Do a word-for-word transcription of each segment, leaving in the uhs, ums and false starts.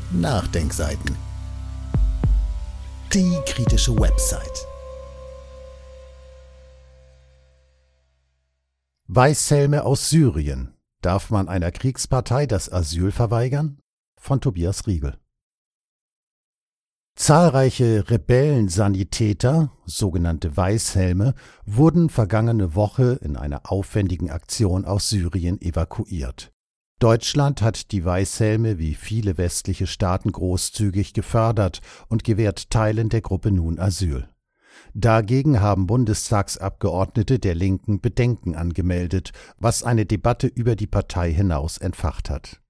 Nachdenkseiten. Die kritische Website. Weißhelme aus Syrien. Darf man einer Kriegspartei das Asyl verweigern? Von Tobias Riegel. Zahlreiche Rebellensanitäter, sogenannte Weißhelme, wurden vergangene Woche in einer aufwendigen Aktion aus Syrien evakuiert. Deutschland hat die Weißhelme wie viele westliche Staaten großzügig gefördert und gewährt Teilen der Gruppe nun Asyl. Dagegen haben Bundestagsabgeordnete der Linken Bedenken angemeldet, was eine Debatte über die Partei hinaus entfacht hat.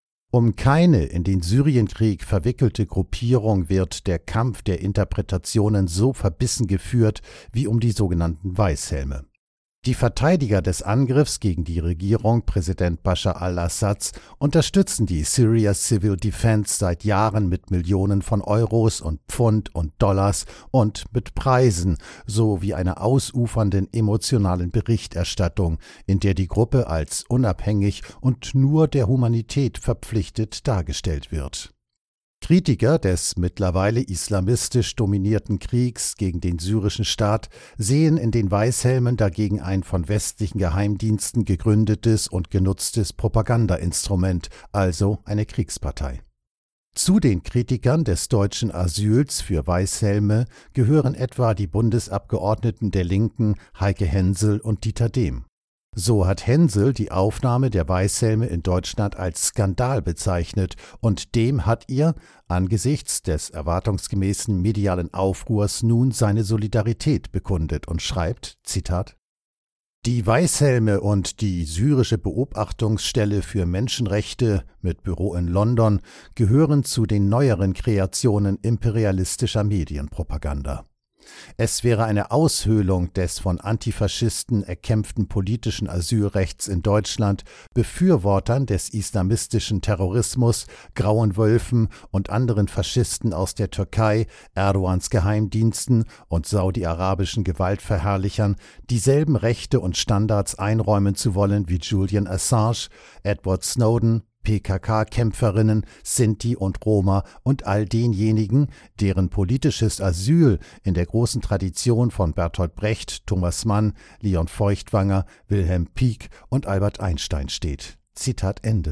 Um keine in den Syrienkrieg verwickelte Gruppierung wird der Kampf der Interpretationen so verbissen geführt wie um die sogenannten Weißhelme. Die Verteidiger des Angriffs gegen die Regierung Präsident Bashar al-Assads unterstützen die Syria Civil Defense seit Jahren mit Millionen von Euros und Pfund und Dollars und mit Preisen sowie einer ausufernden emotionalen Berichterstattung, in der die Gruppe als unabhängig und nur der Humanität verpflichtet dargestellt wird. Kritiker des mittlerweile islamistisch dominierten Kriegs gegen den syrischen Staat sehen in den Weißhelmen dagegen ein von westlichen Geheimdiensten gegründetes und genutztes Propagandainstrument, also eine Kriegspartei. Zu den Kritikern des deutschen Asyls für Weißhelme gehören etwa die Bundesabgeordneten der Linken Heike Hensel und Dieter Dehm. So hat Hensel die Aufnahme der Weißhelme in Deutschland als Skandal bezeichnet und Dehm hat ihr angesichts des erwartungsgemäßen medialen Aufruhrs nun seine Solidarität bekundet und schreibt, Zitat: Die Weißhelme und die syrische Beobachtungsstelle für Menschenrechte mit Büro in London gehören zu den neueren Kreationen imperialistischer Medienpropaganda. Es wäre eine Aushöhlung des von Antifaschisten erkämpften politischen Asylrechts in Deutschland, Befürwortern des islamistischen Terrorismus, Grauen Wölfen und anderen Faschisten aus der Türkei, Erdogans Geheimdiensten und saudi-arabischen Gewaltverherrlichern dieselben Rechte und Standards einräumen zu wollen wie Julian Assange, Edward Snowden, P K K-Kämpferinnen, Sinti und Roma und all denjenigen, deren politisches Asyl in der großen Tradition von Bertolt Brecht, Thomas Mann, Leon Feuchtwanger, Wilhelm Pieck und Albert Einstein steht. Zitat Ende.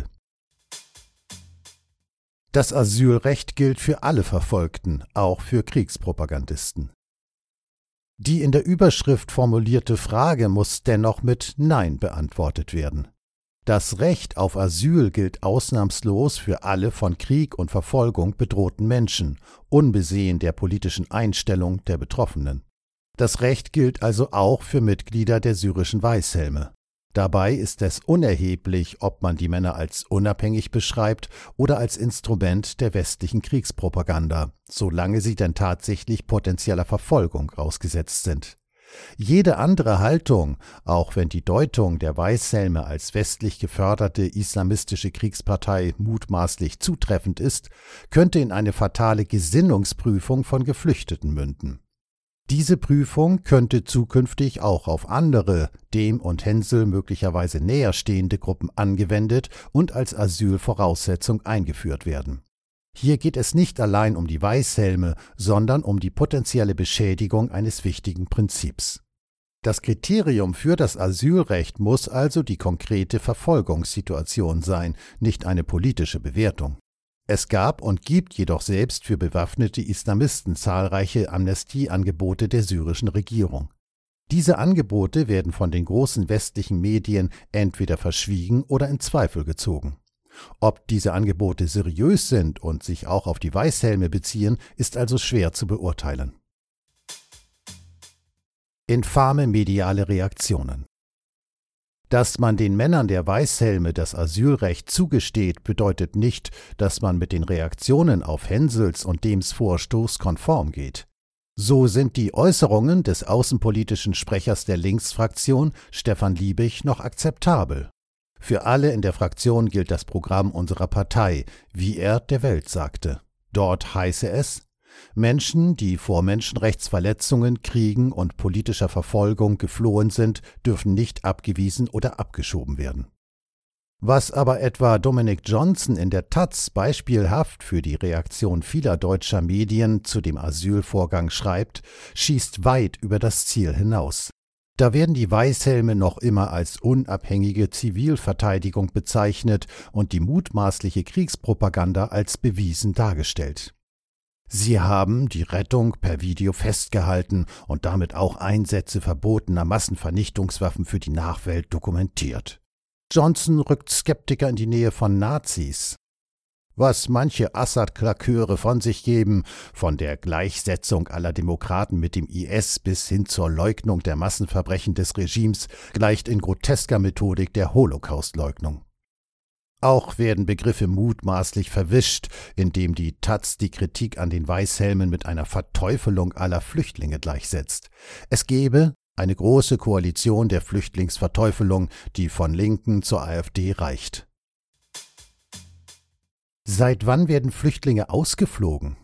Das Asylrecht gilt für alle Verfolgten, auch für Kriegspropagandisten. Die in der Überschrift formulierte Frage muss dennoch mit Nein beantwortet werden. Das Recht auf Asyl gilt ausnahmslos für alle von Krieg und Verfolgung bedrohten Menschen, unbesehen der politischen Einstellung der Betroffenen. Das Recht gilt also auch für Mitglieder der syrischen Weißhelme. Dabei ist es unerheblich, ob man die Männer als unabhängig beschreibt oder als Instrument der westlichen Kriegspropaganda, solange sie denn tatsächlich potenzieller Verfolgung ausgesetzt sind. Jede andere Haltung, auch wenn die Deutung der Weißhelme als westlich geförderte islamistische Kriegspartei mutmaßlich zutreffend ist, könnte in eine fatale Gesinnungsprüfung von Geflüchteten münden. Diese Prüfung könnte zukünftig auch auf andere, Dehm und Hensel möglicherweise näherstehende Gruppen angewendet und als Asylvoraussetzung eingeführt werden. Hier geht es nicht allein um die Weißhelme, sondern um die potenzielle Beschädigung eines wichtigen Prinzips. Das Kriterium für das Asylrecht muss also die konkrete Verfolgungssituation sein, nicht eine politische Bewertung. Es gab und gibt jedoch selbst für bewaffnete Islamisten zahlreiche Amnestieangebote der syrischen Regierung. Diese Angebote werden von den großen westlichen Medien entweder verschwiegen oder in Zweifel gezogen. Ob diese Angebote seriös sind und sich auch auf die Weißhelme beziehen, ist also schwer zu beurteilen. Infame mediale Reaktionen. Dass man den Männern der Weißhelme das Asylrecht zugesteht, bedeutet nicht, dass man mit den Reaktionen auf Hensels und Dehms Vorstoß konform geht. So sind die Äußerungen des außenpolitischen Sprechers der Linksfraktion, Stefan Liebig, noch akzeptabel. Für alle in der Fraktion gilt das Programm unserer Partei, wie er der Welt sagte. Dort heiße es: Menschen, die vor Menschenrechtsverletzungen, Kriegen und politischer Verfolgung geflohen sind, dürfen nicht abgewiesen oder abgeschoben werden. Was aber etwa Dominic Johnson in der Taz beispielhaft für die Reaktion vieler deutscher Medien zu dem Asylvorgang schreibt, schießt weit über das Ziel hinaus. Da werden die Weißhelme noch immer als unabhängige Zivilverteidigung bezeichnet und die mutmaßliche Kriegspropaganda als bewiesen dargestellt. Sie haben die Rettung per Video festgehalten und damit auch Einsätze verbotener Massenvernichtungswaffen für die Nachwelt dokumentiert. Johnson rückt Skeptiker in die Nähe von Nazis. Was manche Assad-Klaköre von sich geben, von der Gleichsetzung aller Demokraten mit dem I S bis hin zur Leugnung der Massenverbrechen des Regimes, gleicht in grotesker Methodik der Holocaust-Leugnung. Auch werden Begriffe mutmaßlich verwischt, indem die Taz die Kritik an den Weißhelmen mit einer Verteufelung aller Flüchtlinge gleichsetzt. Es gebe eine große Koalition der Flüchtlingsverteufelung, die von Linken zur AfD reicht. Seit wann werden Flüchtlinge ausgeflogen?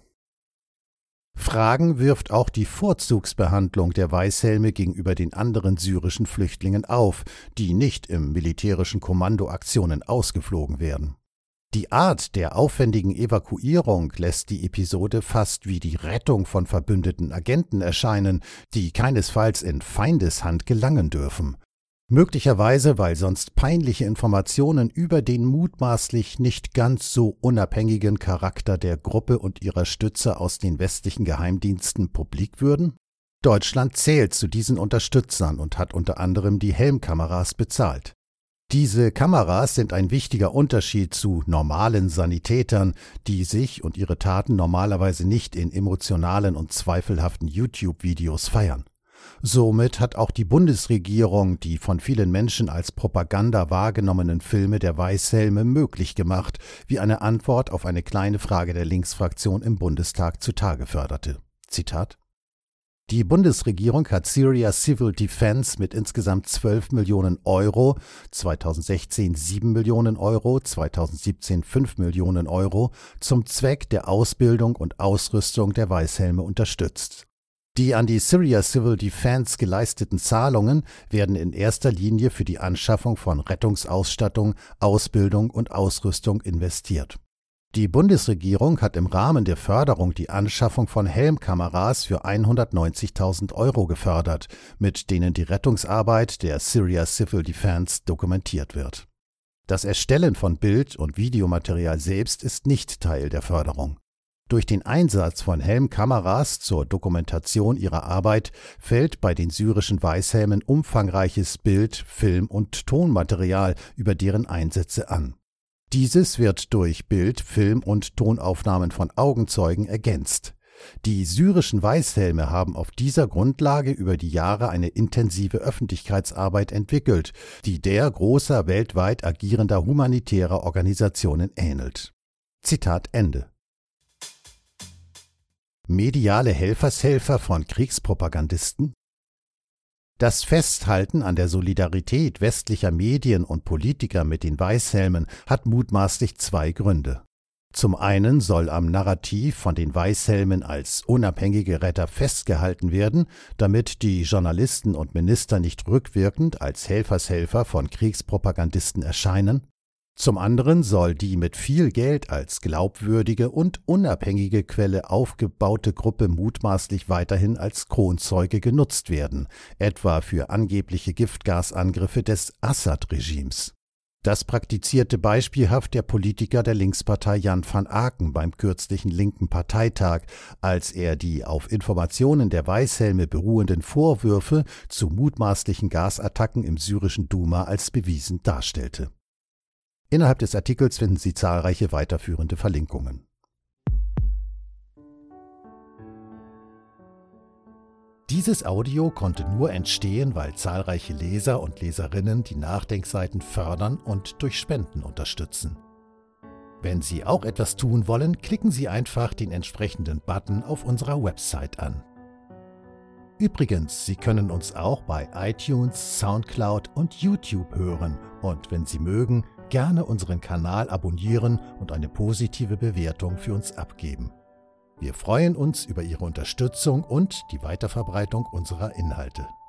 Fragen wirft auch die Vorzugsbehandlung der Weißhelme gegenüber den anderen syrischen Flüchtlingen auf, die nicht im militärischen Kommandoaktionen ausgeflogen werden. Die Art der aufwendigen Evakuierung lässt die Episode fast wie die Rettung von verbündeten Agenten erscheinen, die keinesfalls in Feindeshand gelangen dürfen. Möglicherweise, weil sonst peinliche Informationen über den mutmaßlich nicht ganz so unabhängigen Charakter der Gruppe und ihrer Stützer aus den westlichen Geheimdiensten publik würden? Deutschland zählt zu diesen Unterstützern und hat unter anderem die Helmkameras bezahlt. Diese Kameras sind ein wichtiger Unterschied zu normalen Sanitätern, die sich und ihre Taten normalerweise nicht in emotionalen und zweifelhaften YouTube-Videos feiern. Somit hat auch die Bundesregierung die von vielen Menschen als Propaganda wahrgenommenen Filme der Weißhelme möglich gemacht, wie eine Antwort auf eine kleine Frage der Linksfraktion im Bundestag zutage förderte. Zitat: Die Bundesregierung hat Syria Civil Defense mit insgesamt zwölf Millionen Euro, zweitausendsechzehn sieben Millionen Euro, zweitausendsiebzehn fünf Millionen Euro zum Zweck der Ausbildung und Ausrüstung der Weißhelme unterstützt. Die an die Syria Civil Defense geleisteten Zahlungen werden in erster Linie für die Anschaffung von Rettungsausstattung, Ausbildung und Ausrüstung investiert. Die Bundesregierung hat im Rahmen der Förderung die Anschaffung von Helmkameras für hundertneunzigtausend Euro gefördert, mit denen die Rettungsarbeit der Syria Civil Defense dokumentiert wird. Das Erstellen von Bild- und Videomaterial selbst ist nicht Teil der Förderung. Durch den Einsatz von Helmkameras zur Dokumentation ihrer Arbeit fällt bei den syrischen Weißhelmen umfangreiches Bild-, Film- und Tonmaterial über deren Einsätze an. Dieses wird durch Bild-, Film- und Tonaufnahmen von Augenzeugen ergänzt. Die syrischen Weißhelme haben auf dieser Grundlage über die Jahre eine intensive Öffentlichkeitsarbeit entwickelt, die der großer weltweit agierender humanitärer Organisationen ähnelt. Zitat Ende. Mediale Helfershelfer von Kriegspropagandisten? Das Festhalten an der Solidarität westlicher Medien und Politiker mit den Weißhelmen hat mutmaßlich zwei Gründe. Zum einen soll am Narrativ von den Weißhelmen als unabhängige Retter festgehalten werden, damit die Journalisten und Minister nicht rückwirkend als Helfershelfer von Kriegspropagandisten erscheinen. Zum anderen soll die mit viel Geld als glaubwürdige und unabhängige Quelle aufgebaute Gruppe mutmaßlich weiterhin als Kronzeuge genutzt werden, etwa für angebliche Giftgasangriffe des Assad-Regimes. Das praktizierte beispielhaft der Politiker der Linkspartei Jan van Aken beim kürzlichen linken Parteitag, als er die auf Informationen der Weißhelme beruhenden Vorwürfe zu mutmaßlichen Gasattacken im syrischen Duma als bewiesen darstellte. Innerhalb des Artikels finden Sie zahlreiche weiterführende Verlinkungen. Dieses Audio konnte nur entstehen, weil zahlreiche Leser und Leserinnen die Nachdenkseiten fördern und durch Spenden unterstützen. Wenn Sie auch etwas tun wollen, klicken Sie einfach den entsprechenden Button auf unserer Website an. Übrigens, Sie können uns auch bei iTunes, Soundcloud und YouTube hören und wenn Sie mögen, gerne unseren Kanal abonnieren und eine positive Bewertung für uns abgeben. Wir freuen uns über Ihre Unterstützung und die Weiterverbreitung unserer Inhalte.